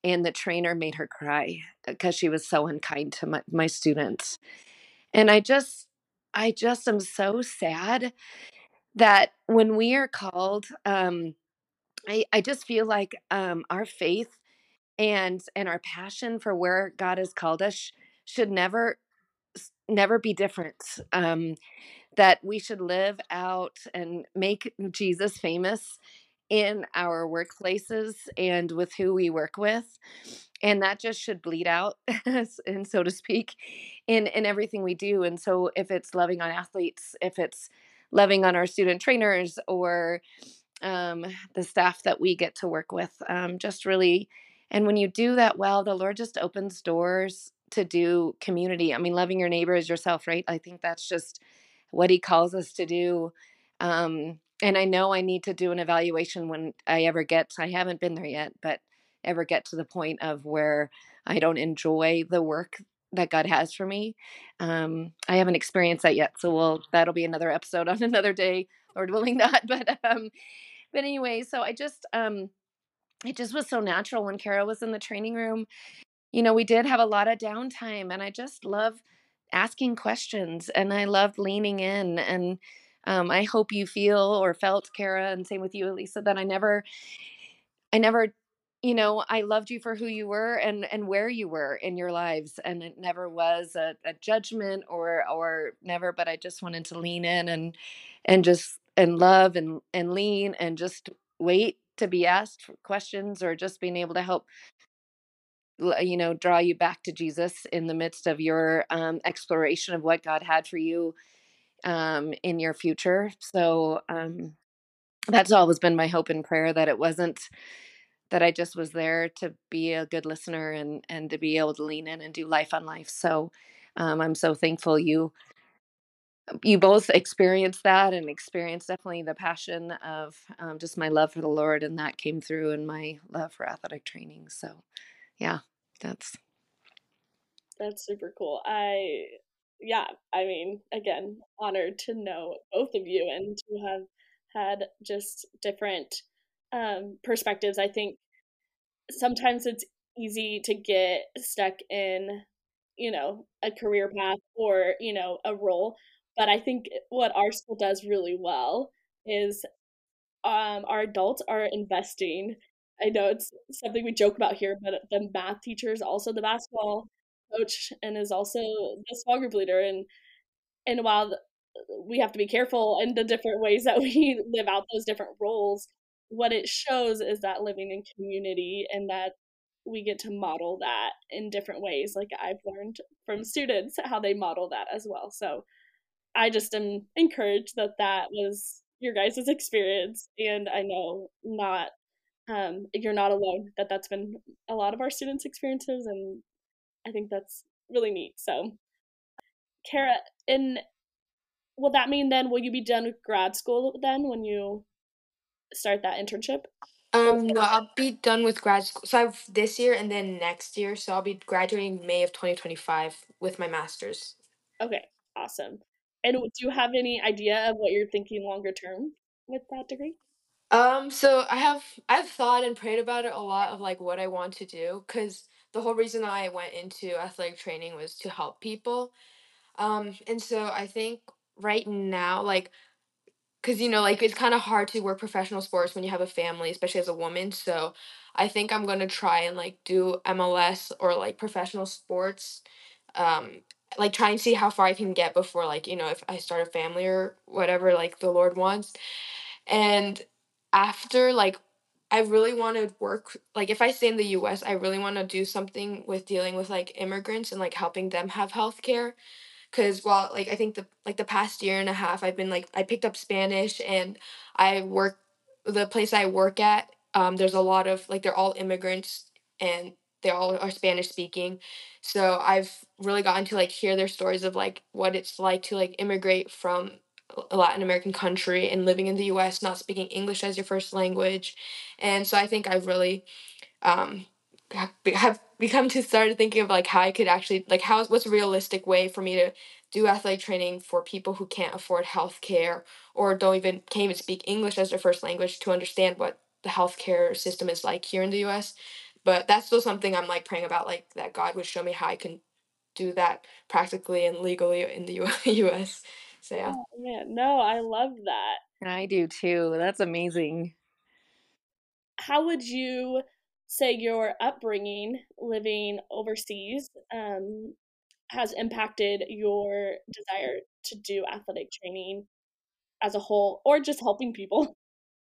and the trainer made her cry because she was so unkind to my, my students. And I just, I just am so sad that when we are called, um, I, I just feel like um, our faith and and our passion for where God has called us should never never be different. Um, that we should live out and make Jesus famous in our workplaces and with who we work with. And that just should bleed out, and so to speak, in in everything we do. And so if it's loving on athletes, if it's loving on our student trainers, or um, the staff that we get to work with, um, just really, and when you do that well, the Lord just opens doors to do community. I mean, loving your neighbor as yourself, right? I think that's just what he calls us to do. Um, and I know I need to do an evaluation when I ever get, I haven't been there yet, but ever get to the point of where I don't enjoy the work that God has for me. Um, I haven't experienced that yet. So we'll, that'll be another episode on another day, Lord willing not. But, um, but anyway, so I just, um, it just was so natural when Kara was in the training room. You know, we did have a lot of downtime, and I just love asking questions, and I loved leaning in. And um, I hope you feel or felt, Kara, and same with you, Elisa, that I never, I never, you know, I loved you for who you were and and where you were in your lives, and it never was a, a judgment or or never. But I just wanted to lean in and and just and love and and lean and just wait to be asked questions, or just being able to help, you know, draw you back to Jesus in the midst of your um, exploration of what God had for you um, in your future. So um, that's always been my hope and prayer, that it wasn't that I just was there to be a good listener and and to be able to lean in and do life on life. So um, I'm so thankful you you both experienced that, and experienced definitely the passion of um, just my love for the Lord, and that came through in my love for athletic training. So yeah, that's That's super cool. I, yeah, I mean, again, honored to know both of you and to have had just different um, perspectives. I think sometimes it's easy to get stuck in, you know, a career path or, you know, a role. But I think what our school does really well is um, our adults are investing. I know it's something we joke about here, but the math teacher is also the basketball coach and is also the small group leader. And and while the, we have to be careful in the different ways that we live out those different roles, what it shows is that living in community, and that we get to model that in different ways. Like I've learned from students how they model that as well. So I just am encouraged that that was your guys' experience, and I know not um, you're not alone. That that's been a lot of our students' experiences, and I think that's really neat. So, Kara, in will that mean then will you be done with grad school then when you start that internship? Um, no, I'll be done with grad school. So I have this year and then next year. So I'll be graduating May of twenty twenty-five with my master's. Okay, awesome. And do you have any idea of what you're thinking longer term with that degree? Um, so I have I've thought and prayed about it a lot of like what I want to do, because the whole reason I went into athletic training was to help people. Um, and so I think right now, like, because you know, like it's kind of hard to work professional sports when you have a family, especially as a woman. So I think I'm gonna try and like do M L S or like professional sports, um, like try and see how far I can get before, like, you know, if I start a family or whatever, like the Lord wants. And after, like, I really want to work, like, if I stay in the U S, I really want to do something with dealing with like immigrants and like helping them have health care. Because while like I think the like the past year and a half, I've been like I picked up Spanish, and I work the place I work at. Um, there's a lot of like they're all immigrants, and they all are Spanish speaking. So I've really gotten to like hear their stories of like what it's like to like immigrate from a Latin American country and living in the U S, not speaking English as your first language. And so I think I've really um have have become to start thinking of like how I could actually like how what's a realistic way for me to do athletic training for people who can't afford health care or don't even can't even speak English as their first language, to understand what the healthcare system is like here in the U S. But that's still something I'm like praying about, like that God would show me how I can do that practically and legally in the U S. So yeah. Oh man, no, I love that. I do too. That's amazing. How would you say your upbringing living overseas um, has impacted your desire to do athletic training as a whole, or just helping people?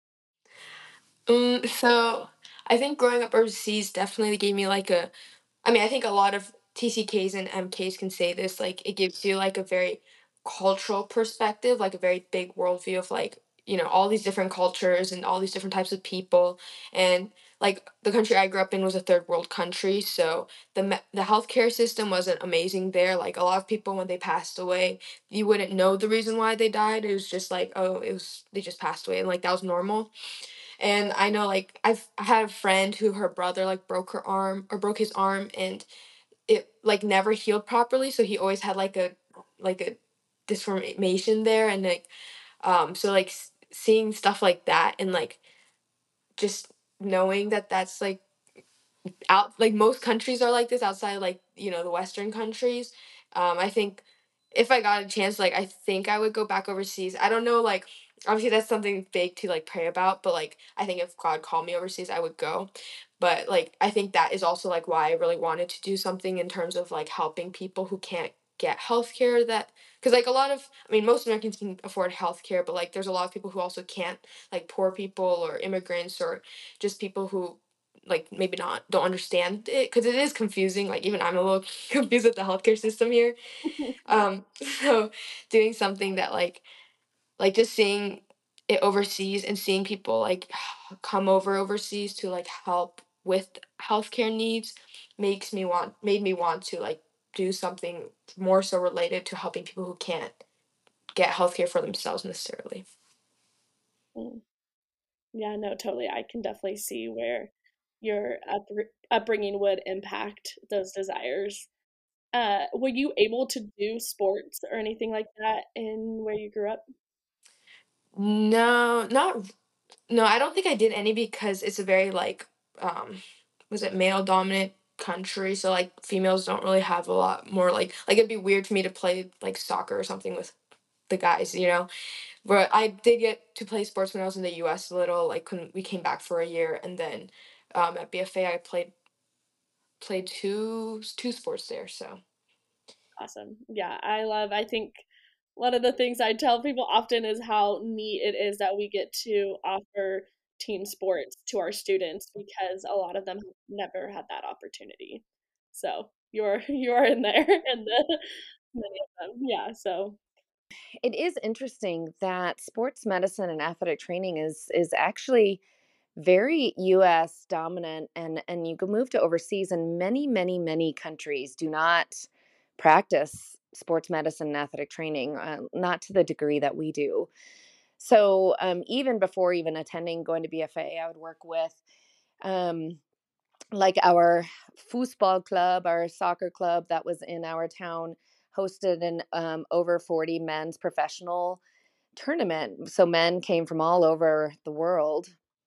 Um, so I think growing up overseas definitely gave me like a I mean, I think a lot of T C Ks and M Ks can say this, like it gives you like a very cultural perspective, like a very big worldview of like, you know, all these different cultures and all these different types of people. And like the country I grew up in was a third world country, so the me- the healthcare system wasn't amazing there. Like a lot of people when they passed away, you wouldn't know the reason why they died. It was just like, oh, it was they just passed away and like that was normal. And I know like I've I had a friend who her brother like broke her arm or broke his arm and it like never healed properly, so he always had like a like a disformation there and like um so like s- seeing stuff like that and like just knowing that that's like out like most countries are like this outside of, like you know the western countries. um I think if I got a chance, like I think I would go back overseas. I don't know, like obviously that's something big to like pray about, but like I think if God called me overseas I would go. But like I think that is also like why I really wanted to do something in terms of like helping people who can't get healthcare, that because like a lot of I mean most Americans can afford healthcare, but like there's a lot of people who also can't, like poor people or immigrants or just people who like maybe not don't understand it because it is confusing. Like even I'm a little confused with the healthcare system here. Um, so doing something that like like just seeing it overseas and seeing people like come over overseas to like help with healthcare needs makes me want made me want to like do something more so related to helping people who can't get healthcare for themselves necessarily. Mm. Yeah, no, totally. I can definitely see where your up upbringing would impact those desires. Uh, were you able to do sports or anything like that in where you grew up? No, not no, I don't think I did any because it's a very like um was it male dominant country, so like females don't really have a lot more like like it'd be weird for me to play like soccer or something with the guys, you know. But I did get to play sports when I was in the U S a little, like when we came back for a year, and then um at B F A I played played two two sports there, so Awesome. Yeah, I love, I think one of the things I tell people often is how neat it is that we get to offer team sports to our students because a lot of them have never had that opportunity. So you're you're in there and the many of them. Yeah, so It is interesting that sports medicine and athletic training is is actually very U S dominant, and and you can move to overseas, and many many many countries do not practice sports medicine and athletic training, uh, not to the degree that we do. So um, even before even attending going to B F A, I would work with um, like our foosball club, our soccer club that was in our town, hosted an um, over forty men's professional tournament. So men came from all over the world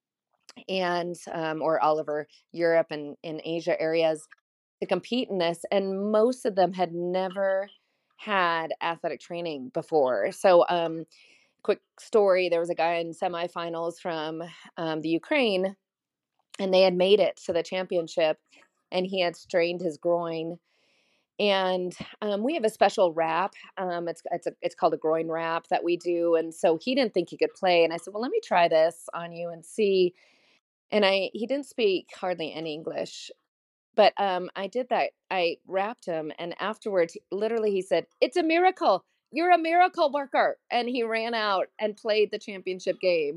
and um, or all over Europe and in Asia areas to compete in this, and most of them had never had athletic training before. So, um, quick story: there was a guy in semifinals from um, the Ukraine, and they had made it to the championship, and he had strained his groin. And um, we have a special wrap. Um, it's it's a, it's called a groin wrap that we do. And so he didn't think he could play, and I said, "Well, let me try this on you and see." And I he didn't speak hardly any English, but um, I did that. I wrapped him, and afterwards, literally, he said, "It's a miracle. You're a miracle worker," and he ran out and played the championship game.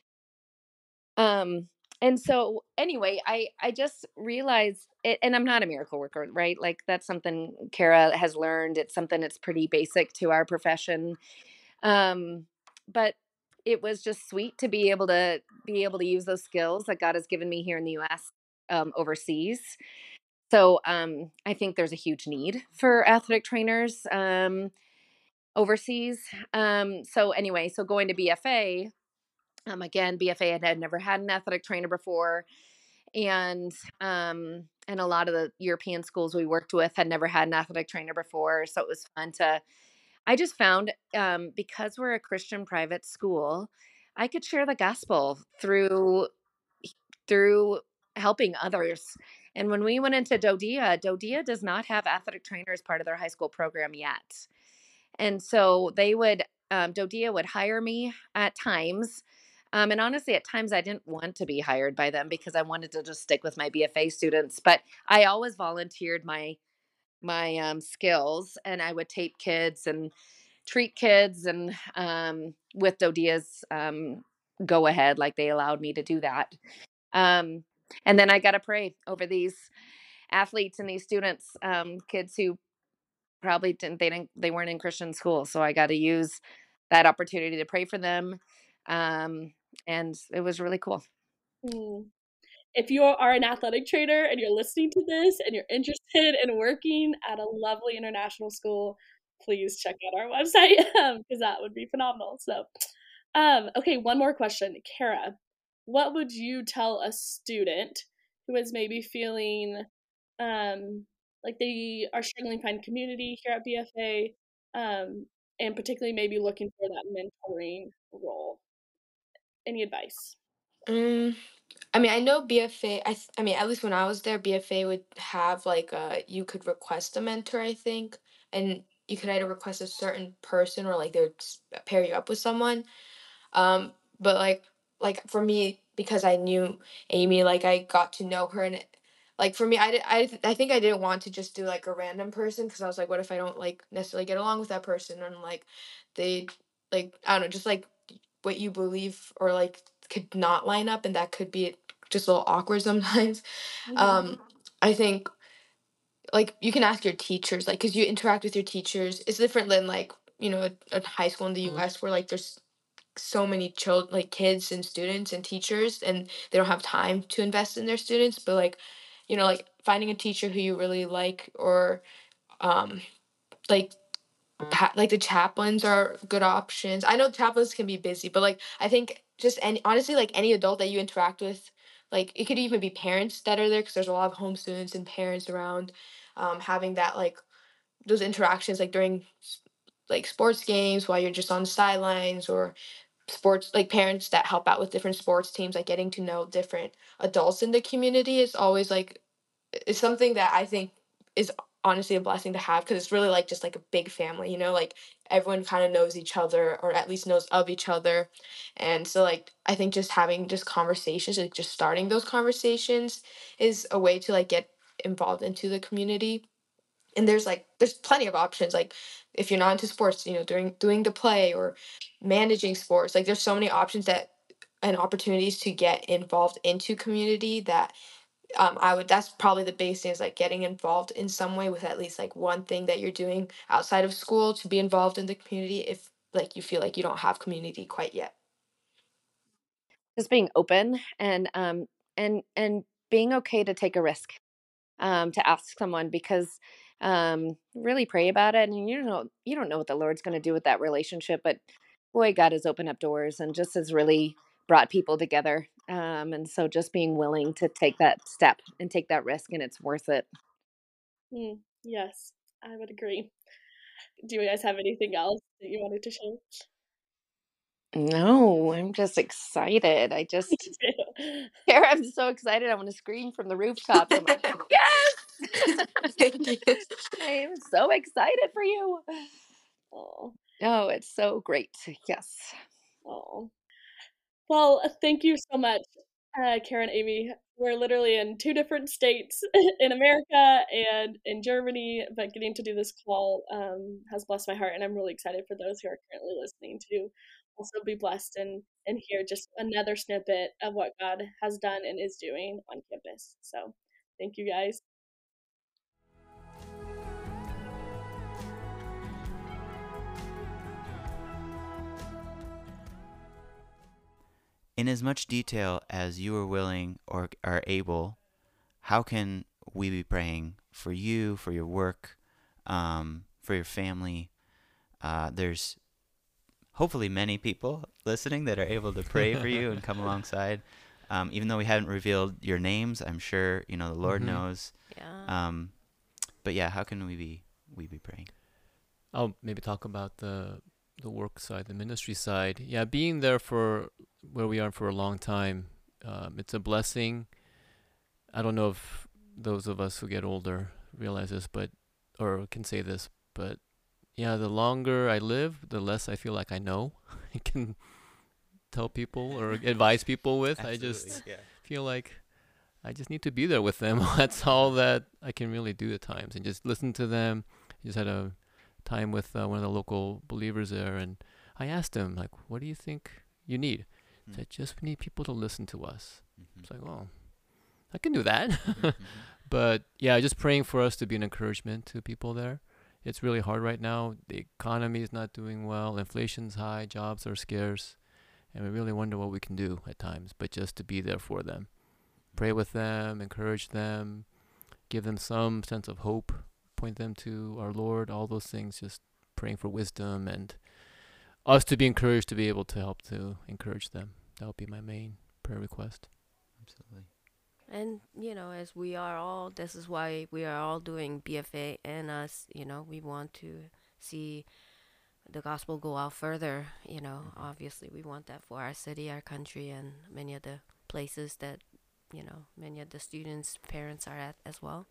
Um, and so anyway, I I just realized it, and I'm not a miracle worker, right? Like that's something Kara has learned. It's something that's pretty basic to our profession. Um, but it was just sweet to be able to be able to use those skills that God has given me here in the U S, um, overseas. So um, I think there's a huge need for athletic trainers um, overseas. Um, so anyway, so going to B F A, um, again, B F A had, had never had an athletic trainer before, and um, and a lot of the European schools we worked with had never had an athletic trainer before, so it was fun to. I just found um, because we're a Christian private school, I could share the gospel through through helping others. And when we went into Dodia, Dodia does not have athletic trainers part of their high school program yet. And so they would, um, Dodia would hire me at times. Um, and honestly, at times I didn't want to be hired by them because I wanted to just stick with my B F A students. But I always volunteered my my um, skills, and I would tape kids and treat kids, and um, with Dodia's um, go ahead, like they allowed me to do that. Um, and then I got to pray over these athletes and these students, um, kids who probably didn't, they didn't, they weren't in Christian school. So I got to use that opportunity to pray for them. Um, and it was really cool. Mm. If you are an athletic trainer and you're listening to this and you're interested in working at a lovely international school, please check out our website because that would be phenomenal. So, um, okay, one more question. Kara, what would you tell a student who is maybe feeling um, like they are struggling to find community here at B F A, um, and particularly maybe looking for that mentoring role? Any advice? Um, I mean, I know B F A. I th- I mean, at least when I was there, B F A would have like uh you could request a mentor, I think, and you could either request a certain person or like they would s- pair you up with someone. Um, but like like for me, because I knew Amy, like I got to know her, and it, like for me, I did, I th- I think I didn't want to just do like a random person because I was like, what if I don't like necessarily get along with that person, and like they like I don't know, just like what you believe or like could not line up, and that could be just a little awkward sometimes. Mhm. Um, I think like you can ask your teachers, like because you interact with your teachers. It's different than like you know a, a high school in the U S where like there's so many children, like kids and students and teachers, and they don't have time to invest in their students. But like, you know, like finding a teacher who you really like, or um, like ha- like the chaplains are good options. I know chaplains can be busy, but like I think just any honestly like any adult that you interact with, like it could even be parents that are there because there's a lot of home students and parents around. Um, having that like those interactions like during s- like sports games while you're just on the sidelines, or sports like parents that help out with different sports teams, like getting to know different adults in the community is always like it's something that I think is honestly a blessing to have because it's really like just like a big family, you know, like everyone kind of knows each other or at least knows of each other. And so like I think just having just conversations, like just starting those conversations is a way to like get involved into the community. And there's like there's plenty of options, like if you're not into sports, you know, doing doing the play or managing sports, like there's so many options that and opportunities to get involved into community that um, I would that's probably the biggest thing is like getting involved in some way with at least like one thing that you're doing outside of school to be involved in the community if like you feel like you don't have community quite yet. Just being open and um, and and being okay to take a risk, um, to ask someone because um, really pray about it, and you don't know you don't know what the Lord's going to do with that relationship, but boy, God has opened up doors and just has really brought people together. Um, and so just being willing to take that step and take that risk, and it's worth it. Mm, yes, I would agree. Do you guys have anything else that you wanted to share? No, I'm just excited. I Me just, too. Kara, I'm so excited. I want to scream from the rooftops. I'm like, yes! Thank you. I am so excited for you. Oh, Oh, it's so great. Yes. oh. Well, uh, thank you so much, uh, Karen, Amy. We're literally in two different states in America and in Germany, but getting to do this call um, has blessed my heart, and I'm really excited for those who are currently listening to also be blessed and and hear just another snippet of what God has done and is doing on campus. So, thank you guys. In as much detail as you are willing or are able, how can we be praying for you, for your work, um, for your family? Uh, there's hopefully many people listening that are able to pray for you and come alongside. um, even though we haven't revealed your names, I'm sure you know the Lord Mhm. knows. Yeah. Um, but yeah, how can we be we be praying? I'll maybe talk about the the work side, the ministry side. Yeah, being there for where we are for a long time, um, it's a blessing. I don't know if those of us who get older realize this, but or can say this, but yeah, the longer I live, the less I feel like I know. I can tell people or advise people with. I just yeah. feel like I just need to be there with them. That's all that I can really do at times, and just listen to them. Just had a time with uh, one of the local believers there, and I asked him like, "What do you think you need?" He Mm. said, "Just we need people to listen to us." Mhm. It's like, "Oh, I can do that." Mhm. But yeah, just praying for us to be an encouragement to people there. It's really hard right now. The economy is not doing well. Inflation's high. Jobs are scarce. And we really wonder what we can do at times, but just to be there for them. Pray with them, encourage them, give them some sense of hope, point them to our Lord, all those things, just praying for wisdom and us to be encouraged to be able to help to encourage them. That would be my main prayer request. Absolutely. And, you know, as we are all, this is why we are all doing B F A and us, you know, we want to see the gospel go out further, you know. Mhm. Obviously, we want that for our city, our country, and many of the places that, you know, many of the students' parents are at as well.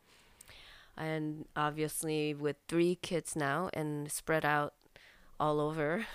And obviously, with three kids now and spread out all over,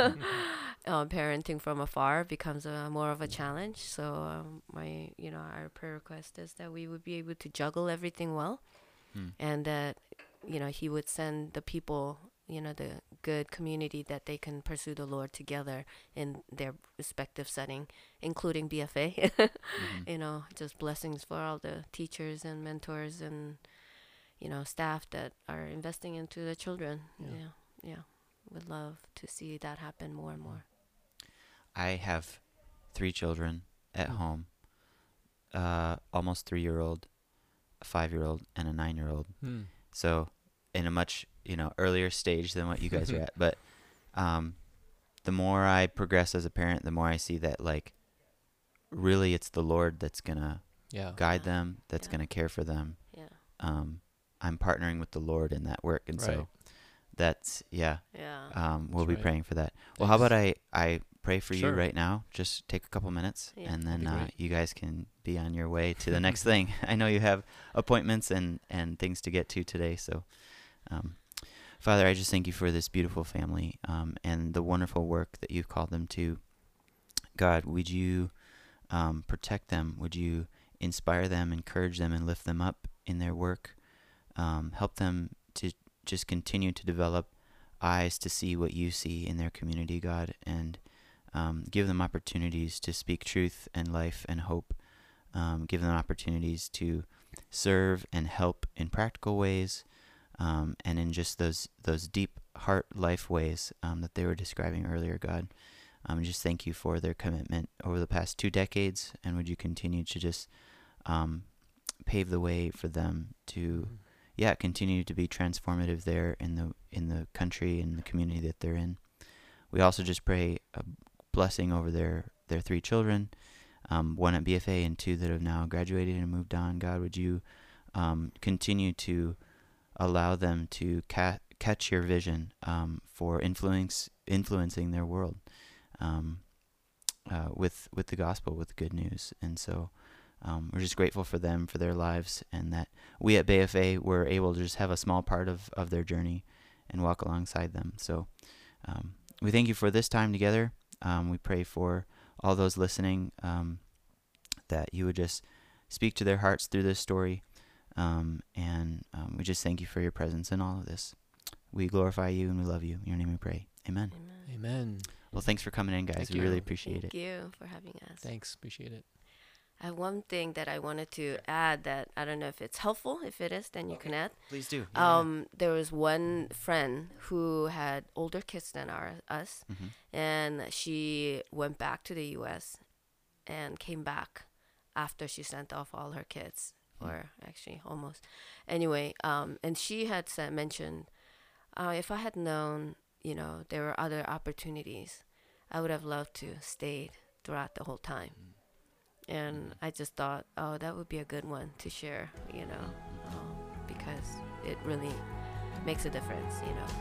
uh, parenting from afar becomes a, more of a challenge. So, um, my, you know, our prayer request is that we would be able to juggle everything well, Hmm. and that, you know, He would send the people, you know, the good community that they can pursue the Lord together in their respective setting, including B F A. Mhm. You know, just blessings for all the teachers and mentors and, you know, staff that are investing into the children. Yeah. Yeah, yeah. Would love to see that happen more and more. I have three children at Mm. home. Uh, almost three-year-old, a five-year-old, and a nine-year-old. Hmm. So, in a much you know earlier stage than what you guys are at. But um, the more I progress as a parent, the more I see that like really it's the Lord that's gonna Yeah. guide Yeah. them, that's Yeah. gonna care for them. Yeah, Um, I'm partnering with the Lord in that work, and Right. so that's yeah. yeah. Um, we'll That's be right. praying for that. Well, how about Thanks. I I pray for Sure. you right now? Just take a couple minutes, Yeah, and that'd then be uh, great. you guys can be on your way to the next thing. I know you have appointments and and things to get to today, so. Um, Father, I just thank you for this beautiful family um, and the wonderful work that you've called them to. God, would you um, protect them? Would you inspire them, encourage them, and lift them up in their work? Um, help them to just continue to develop eyes to see what you see in their community, God, and um, give them opportunities to speak truth and life and hope. Um, give them opportunities to serve and help in practical ways. Um, and in just those those deep heart life ways um, that they were describing earlier, God. Um, just thank you for their commitment over the past two decades, and would you continue to just um, pave the way for them to, Mhm. yeah, continue to be transformative there in the in the country and the community that they're in. We also just pray a blessing over their their three children, um, one at B F A and two that have now graduated and moved on. God, would you um, continue to allow them to ca- catch your vision um, for influence influencing their world um, uh, with with the gospel, with good news. And so um, we're just grateful for them, for their lives, and that we at B F A were able to just have a small part of, of their journey and walk alongside them. So um, we thank you for this time together. Um, we pray for all those listening um, that you would just speak to their hearts through this story. Um, and um, we just thank you for your presence in all of this. We glorify you and we love you. In your name we pray. Amen. Amen. Amen. Well, thanks for coming in, guys. Thank we you. really appreciate Thank it. you for having us. Thanks. Appreciate it. I have one thing that I wanted to add that I don't know if it's helpful. If it is, then you can add. Please do. Um, there was one friend who had older kids than our us, hmm and she went back to the U S and came back after she sent off all her kids, Mm. or actually almost. Anyway, um, and she had said, mentioned, uh, if I had known, you know, there were other opportunities, I would have loved to stayed throughout the whole time. And I just thought, oh, that would be a good one to share, you know, um, because it really makes a difference, you know.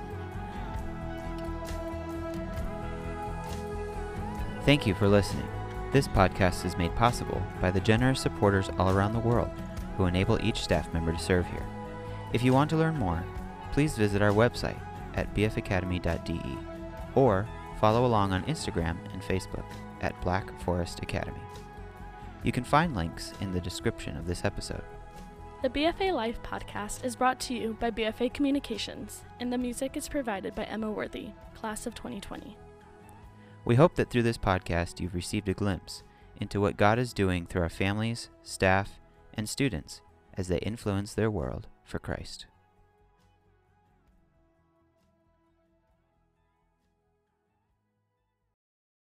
Thank you for listening. This podcast is made possible by the generous supporters all around the world who enable each staff member to serve here. If you want to learn more, please visit our website at b f academy dot d e or follow along on Instagram and Facebook at Black Forest Academy. You can find links in the description of this episode. The B F A Life podcast is brought to you by B F A Communications, and the music is provided by Emma Worthy, class of twenty twenty. We hope that through this podcast you've received a glimpse into what God is doing through our families, staff, and students as they influence their world for Christ.